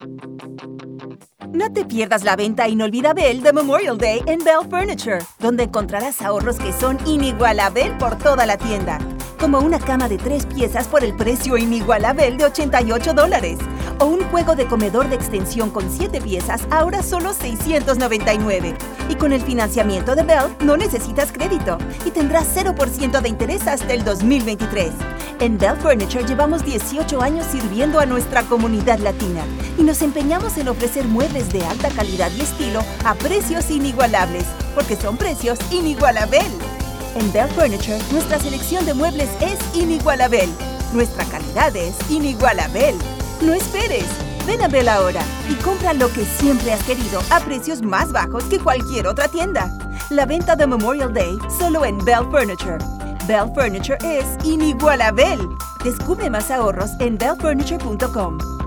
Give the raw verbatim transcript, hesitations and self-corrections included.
No te pierdas la venta inolvidable de Memorial Day en Bell Furniture, donde encontrarás ahorros que son inigualables por toda la tienda. Como una cama de tres piezas por el precio inigualable de ochenta y ocho dólares. O un juego de comedor de extensión con siete piezas, ahora solo seiscientos noventa y nueve. Y con el financiamiento de Bell, no necesitas crédito. Y tendrás cero por ciento de interés hasta el dos mil veintitrés. En Bell Furniture llevamos dieciocho años sirviendo a nuestra comunidad latina. Y nos empeñamos en ofrecer muebles de alta calidad y estilo a precios inigualables. Porque son precios inigualables. En Bell Furniture, nuestra selección de muebles es inigualable. Nuestra calidad es inigualable. No esperes. Ven a Bell ahora y compra lo que siempre has querido a precios más bajos que cualquier otra tienda. La venta de Memorial Day solo en Bell Furniture. Bell Furniture es inigualable. Descubre más ahorros en bell furniture punto com.